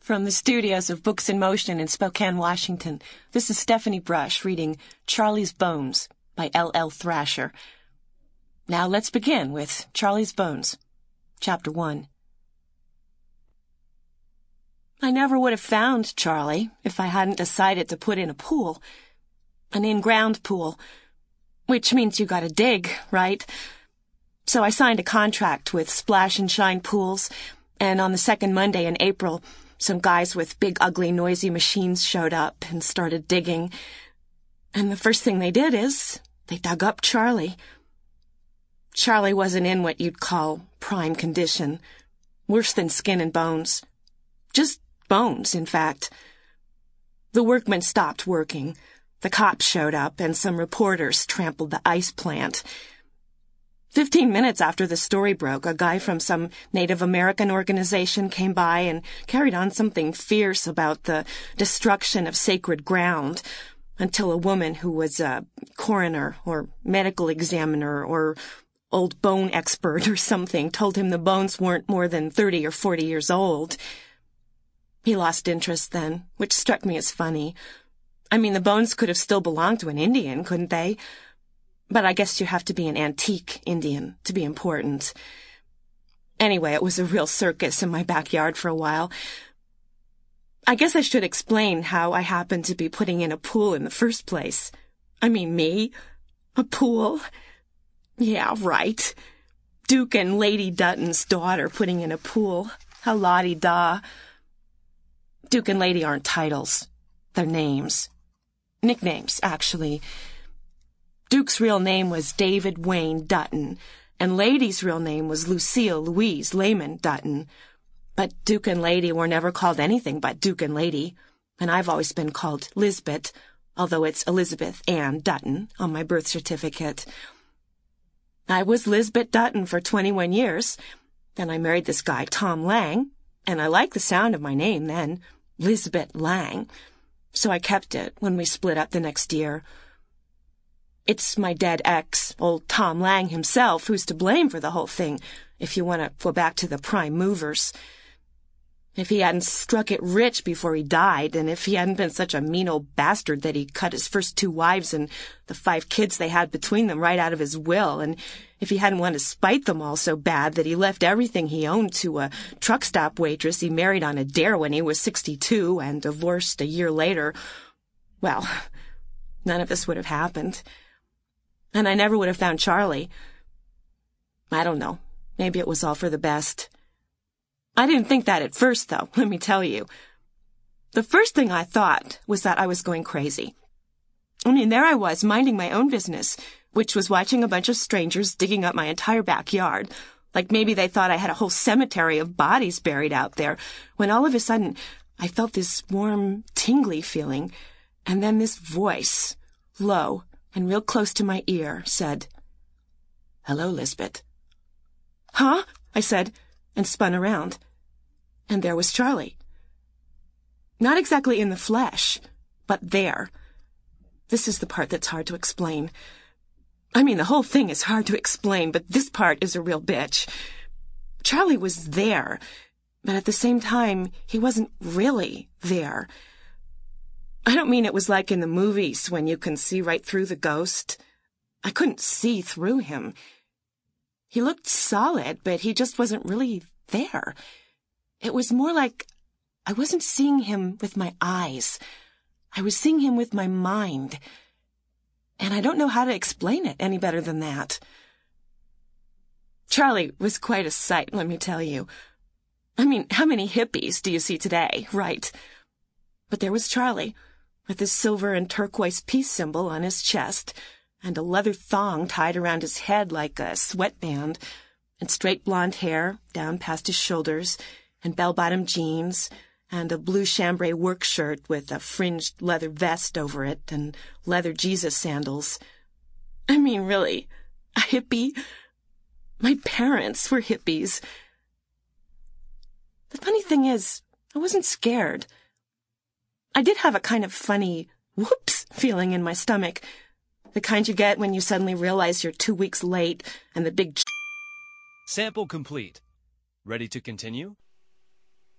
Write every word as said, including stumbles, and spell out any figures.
From the studios of Books in Motion in Spokane, Washington, this is Stephanie Brush reading Charlie's Bones by L L Thrasher. Now let's begin with Charlie's Bones, Chapter one. I never would have found Charlie if I hadn't decided to put in a pool. An in-ground pool. Which means you gotta dig, right? So I signed a contract with Splash and Shine Pools, and on the second Monday in April, some guys with big, ugly, noisy machines showed up and started digging. And the first thing they did is they dug up Charlie. Charlie wasn't in what you'd call prime condition. Worse than skin and bones. Just bones, in fact. The workmen stopped working. The cops showed up, and some reporters trampled the ice plant. Fifteen minutes after the story broke, a guy from some Native American organization came by and carried on something fierce about the destruction of sacred ground, until a woman who was a coroner or medical examiner or old bone expert or something told him the bones weren't more than thirty or forty years old. He lost interest then, which struck me as funny. I mean, the bones could have still belonged to an Indian, couldn't they? But I guess you have to be an antique Indian to be important. Anyway, it was a real circus in my backyard for a while. I guess I should explain how I happened to be putting in a pool in the first place. I mean, me? A pool? Yeah, right. Duke and Lady Dutton's daughter putting in a pool. How la-di-da. Duke and Lady aren't titles. They're names. Nicknames, actually. Duke's real name was David Wayne Dutton, and Lady's real name was Lucille Louise Lehman Dutton. But Duke and Lady were never called anything but Duke and Lady, and I've always been called Lisbeth, although it's Elizabeth Ann Dutton on my birth certificate. I was Lisbeth Dutton for twenty-one years. Then I married this guy, Tom Lang, and I liked the sound of my name then, Lisbeth Lang, so I kept it when we split up the next year. It's my dead ex, old Tom Lang himself, who's to blame for the whole thing, if you want to go back to the prime movers. If he hadn't struck it rich before he died, and if he hadn't been such a mean old bastard that he cut his first two wives and the five kids they had between them right out of his will, and if he hadn't wanted to spite them all so bad that he left everything he owned to a truck stop waitress he married on a dare when he was sixty-two and divorced a year later, well, none of this would have happened. And I never would have found Charlie. I don't know. Maybe it was all for the best. I didn't think that at first, though, let me tell you. The first thing I thought was that I was going crazy. I mean, there I was, minding my own business, which was watching a bunch of strangers digging up my entire backyard, like maybe they thought I had a whole cemetery of bodies buried out there, when all of a sudden I felt this warm, tingly feeling, and then this voice, low and real close to my ear, said, "Hello, Lisbeth." "Huh?" I said, and spun around. And there was Charlie. Not exactly in the flesh, but there. This is the part that's hard to explain. I mean, the whole thing is hard to explain, but this part is a real bitch. Charlie was there, but at the same time, he wasn't really there. I don't mean it was like in the movies when you can see right through the ghost. I couldn't see through him. He looked solid, but he just wasn't really there. It was more like I wasn't seeing him with my eyes. I was seeing him with my mind. And I don't know how to explain it any better than that. Charlie was quite a sight, let me tell you. I mean, how many hippies do you see today, right? But there was Charlie, with his silver and turquoise peace symbol on his chest, and a leather thong tied around his head like a sweatband, and straight blonde hair down past his shoulders, and bell-bottom jeans, and a blue chambray work shirt with a fringed leather vest over it, and leather Jesus sandals. I mean, really, a hippie? My parents were hippies. The funny thing is, I wasn't scared. I did have a kind of funny, whoops feeling in my stomach, the kind you get when you suddenly realize you're two weeks late and the big... Sample complete. Ready to continue?